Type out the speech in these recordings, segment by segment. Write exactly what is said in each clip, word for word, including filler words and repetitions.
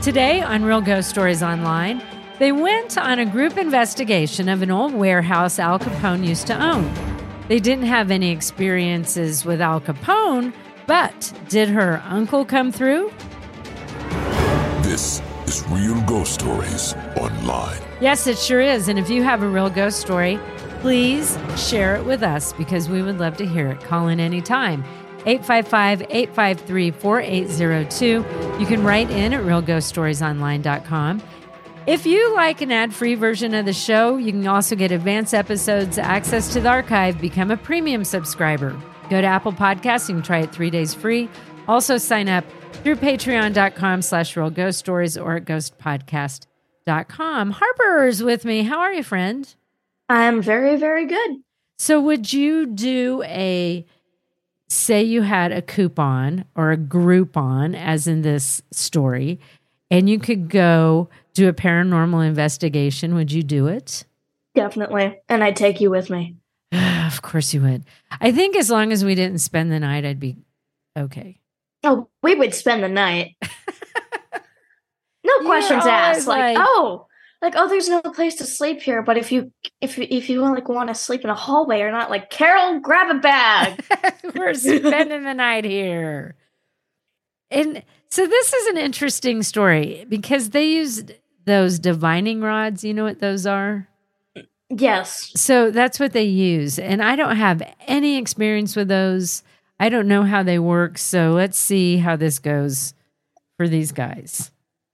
Today on Real Ghost Stories Online, they went on a group investigation of an old warehouse Al Capone used to own. They didn't have any experiences with Al Capone, but did her uncle come through? This is Real Ghost Stories Online. Yes, it sure is. And if you have a real ghost story, please share it with us because we would love to hear it. Call in anytime. eight five five, eight five three, four eight zero two. You can write in at real ghost stories online dot com. If you like an ad-free version of the show, you can also get advanced episodes, access to the archive, become a premium subscriber. Go to Apple Podcasts. You can try it three days free. Also sign up through patreon.com slash real ghost stories or at ghost podcast dot com. Harper's with me. How are you, friend? I'm very, very good. So would you do a... Say you had a coupon or a Groupon, as in this story, and you could go do a paranormal investigation. Would you do it? Definitely. And I'd take you with me. Of course you would. I think as long as we didn't spend the night, I'd be okay. Oh, we would spend the night. No questions asked. Like, like, oh, like, oh, there's no place to sleep here. But if you, if you, if you like want to sleep in a hallway or not, like, Carol, grab a bag. We're spending the night here. And so this is an interesting story because they used those divining rods. You know what those are? Yes. So that's what they use. And I don't have any experience with those. I don't know how they work. So let's see how this goes for these guys.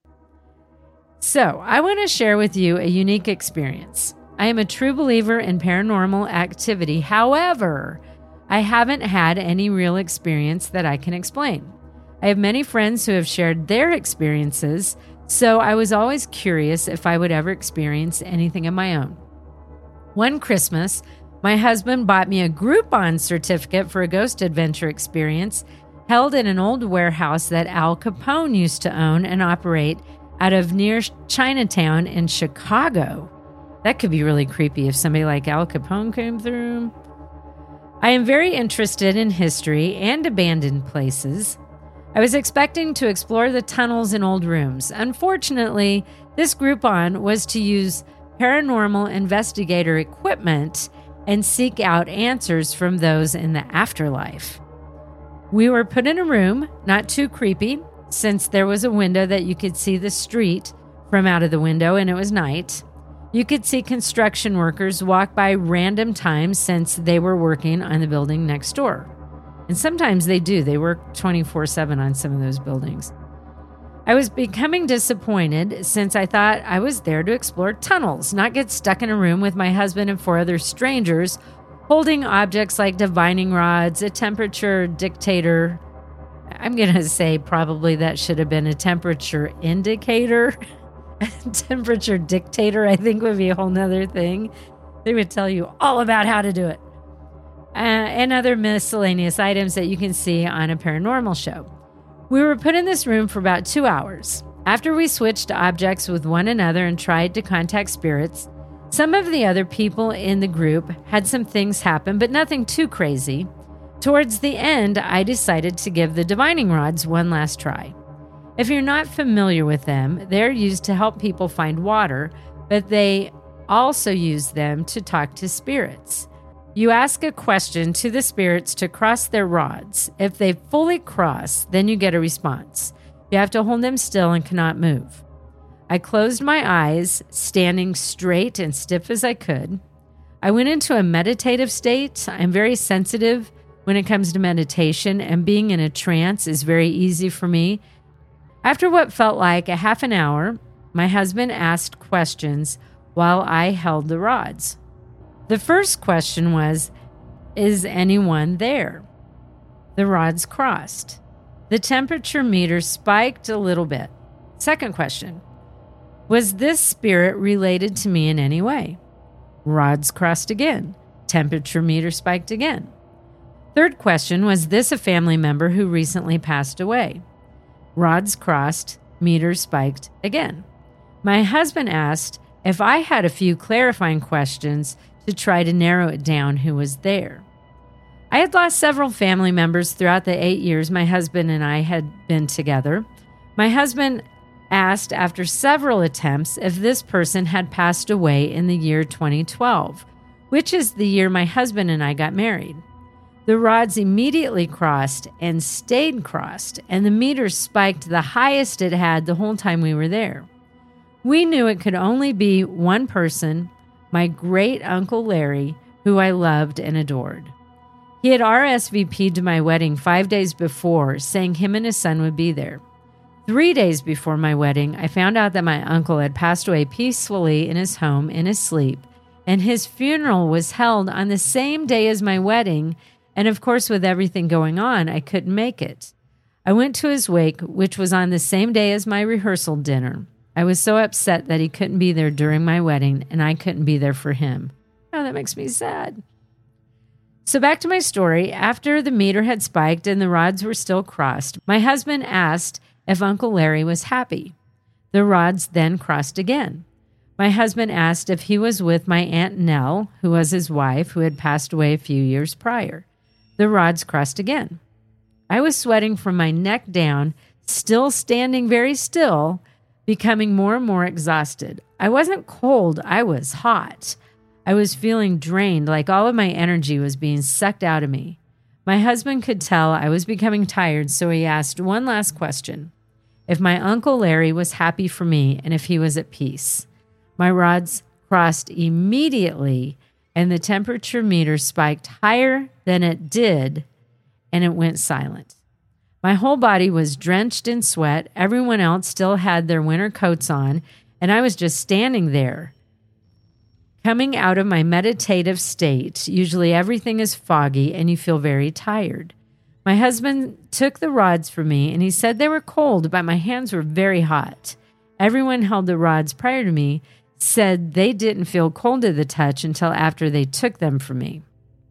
So I want to share with you a unique experience. I am a true believer in paranormal activity. However, I haven't had any real experience that I can explain. I have many friends who have shared their experiences, so I was always curious if I would ever experience anything of my own. One Christmas, my husband bought me a Groupon certificate for a ghost adventure experience held in an old warehouse that Al Capone used to own and operate out of near Chinatown in Chicago. That could be really creepy if somebody like Al Capone came through. I am very interested in history and abandoned places. I was expecting to explore the tunnels and old rooms. Unfortunately, this Groupon was to use paranormal investigator equipment and seek out answers from those in the afterlife. We were put in a room, not too creepy, since there was a window that you could see the street from out of the window and it was night. You could see construction workers walk by random times since they were working on the building next door. And sometimes they do. They work twenty-four seven on some of those buildings. I was becoming disappointed since I thought I was there to explore tunnels, not get stuck in a room with my husband and four other strangers holding objects like divining rods, a temperature dictator. I'm going to say probably that should have been a temperature indicator. Temperature dictator, I think, would be a whole nother thing. They would tell you all about how to do it. Uh, and other miscellaneous items that you can see on a paranormal show. We were put in this room for about two hours. After we switched objects with one another and tried to contact spirits, some of the other people in the group had some things happen, but nothing too crazy. Towards the end, I decided to give the divining rods one last try. If you're not familiar with them, they're used to help people find water, but they also use them to talk to spirits. You ask a question to the spirits to cross their rods. If they fully cross, then you get a response. You have to hold them still and cannot move. I closed my eyes, standing straight and stiff as I could. I went into a meditative state. I'm very sensitive when it comes to meditation, and being in a trance is very easy for me. After what felt like a half an hour, my husband asked questions while I held the rods. The first question was, is anyone there? The rods crossed. The temperature meter spiked a little bit. Second question, was this spirit related to me in any way? Rods crossed again. Temperature meter spiked again. Third question, was this a family member who recently passed away? Rods crossed, meter spiked again. My husband asked if I had a few clarifying questions to try to narrow it down who was there. I had lost several family members throughout the eight years my husband and I had been together. My husband asked after several attempts if this person had passed away in the year twenty twelve, which is the year my husband and I got married. The rods immediately crossed and stayed crossed, and the meter spiked the highest it had the whole time we were there. We knew it could only be one person, my great uncle Larry, who I loved and adored. He had R S V P'd to my wedding five days before, saying him and his son would be there. Three days before my wedding, I found out that my uncle had passed away peacefully in his home in his sleep, and his funeral was held on the same day as my wedding, and of course, with everything going on, I couldn't make it. I went to his wake, which was on the same day as my rehearsal dinner. I was so upset that he couldn't be there during my wedding, and I couldn't be there for him. Oh, that makes me sad. So back to my story. After the meter had spiked and the rods were still crossed, my husband asked if Uncle Larry was happy. The rods then crossed again. My husband asked if he was with my Aunt Nell, who was his wife, who had passed away a few years prior. The rods crossed again. I was sweating from my neck down, still standing very still, becoming more and more exhausted. I wasn't cold, I was hot. I was feeling drained, like all of my energy was being sucked out of me. My husband could tell I was becoming tired, so he asked one last question. If my Uncle Larry was happy for me and if he was at peace. My rods crossed immediately, and the temperature meter spiked higher than it did, and it went silent. My whole body was drenched in sweat. Everyone else still had their winter coats on, and I was just standing there. Coming out of my meditative state, usually everything is foggy and you feel very tired. My husband took the rods from me, and he said they were cold, but my hands were very hot. Everyone held the rods prior to me said they didn't feel cold to the touch until after they took them from me.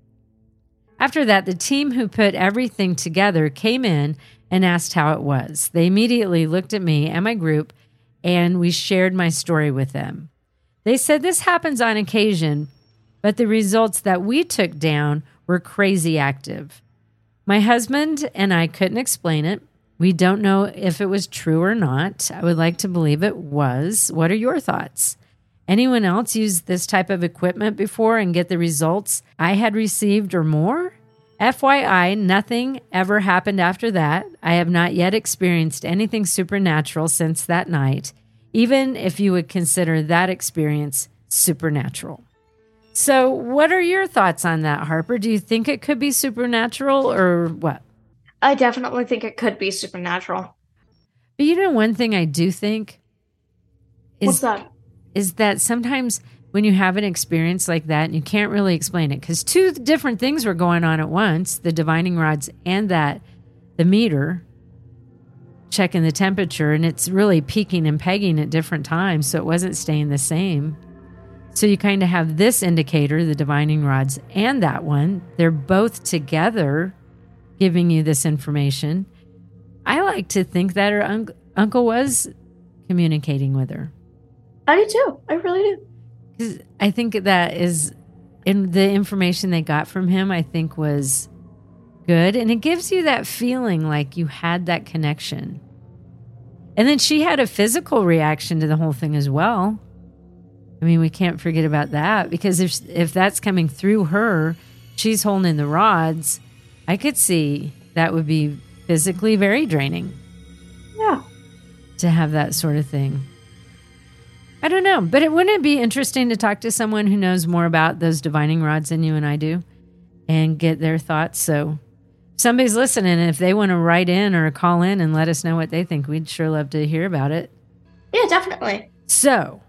After that, the team who put everything together came in and asked how it was. They immediately looked at me and my group, and we shared my story with them. They said this happens on occasion, but the results that we took down were crazy active. My husband and I couldn't explain it. We don't know if it was true or not. I would like to believe it was. What are your thoughts? Anyone else use this type of equipment before and get the results I had received or more? F Y I, nothing ever happened after that. I have not yet experienced anything supernatural since that night, even if you would consider that experience supernatural. So what are your thoughts on that, Harper? Do you think it could be supernatural or what? I definitely think it could be supernatural. But you know, one thing I do think is, What's that? is that sometimes when you have an experience like that and you can't really explain it, because two different things were going on at once, the divining rods and that the meter checking the temperature, and it's really peaking and pegging at different times, so it wasn't staying the same. So you kind of have this indicator, the divining rods, and that one. They're both together giving you this information. I like to think that her un- uncle was communicating with her. I do too. I really do. Because I think that is, in the information they got from him, I think was good. And it gives you that feeling like you had that connection. And then she had a physical reaction to the whole thing as well. I mean, we can't forget about that, because if if that's coming through her, she's holding the rods, I could see that would be physically very draining. Yeah. To have that sort of thing. I don't know, but it wouldn't it be interesting to talk to someone who knows more about those divining rods than you and I do and get their thoughts? So if somebody's listening, and if they want to write in or call in and let us know what they think, we'd sure love to hear about it. Yeah, definitely. So,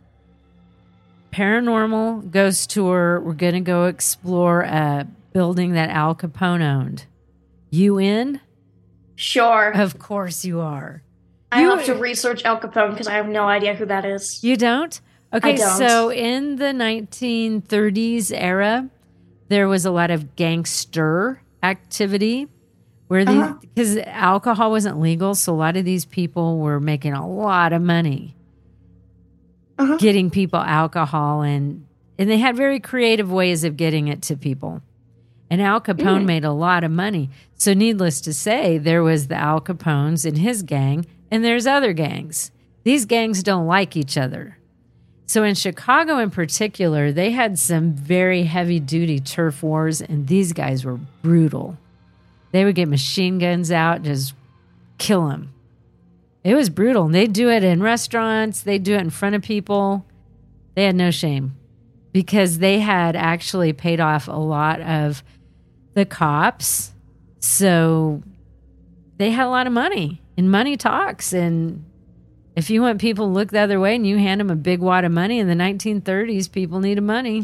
paranormal ghost tour. We're going to go explore a building that Al Capone owned. You in? Sure. Of course you are. I you, have to research Al Capone because I have no idea who that is. You don't? Okay, I don't. So in the nineteen thirties era, there was a lot of gangster activity where these, uh-huh. because alcohol wasn't legal, so a lot of these people were making a lot of money. Uh-huh. Getting people alcohol, and and they had very creative ways of getting it to people. And Al Capone mm. made a lot of money. So needless to say, there was the Al Capones and his gang, and there's other gangs. these gangs don't like each other. So in Chicago in particular, they had some very heavy-duty turf wars, and these guys were brutal. They would get machine guns out, just kill them. It was brutal. And they'd do it in restaurants. They'd do it in front of people. They had no shame because they had actually paid off a lot of the cops. So they had a lot of money, and money talks. And if you want people to look the other way and you hand them a big wad of money in the nineteen thirties, people needed money.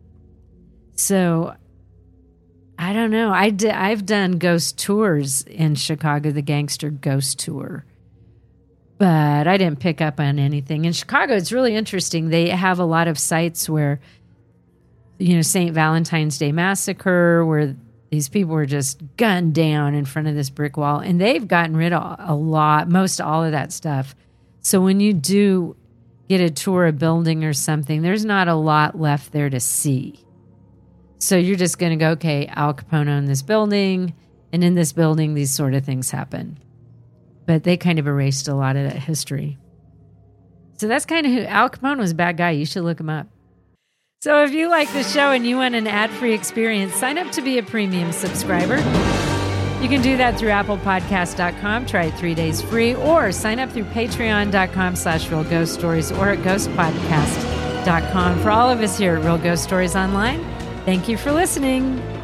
So I don't know. I did, I've done ghost tours in Chicago, the Gangster Ghost Tour. But I didn't pick up on anything. In Chicago, it's really interesting. They have a lot of sites where, you know, Saint Valentine's Day Massacre, where these people were just gunned down in front of this brick wall. And they've gotten rid of a lot, most all of that stuff. So when you do get a tour of a building or something, there's not a lot left there to see. So you're just going to go, okay, Al Capone owned this building, and in this building, these sort of things happen. But they kind of erased a lot of that history. So that's kind of who Al Capone was. A bad guy. You should look him up. So if you like the show and you want an ad-free experience, sign up to be a premium subscriber. You can do that through apple podcast dot com. Try it three days free, or sign up through patreon dot com slash real ghost stories or at ghost podcast dot com. For all of us here at Real Ghost Stories Online, thank you for listening.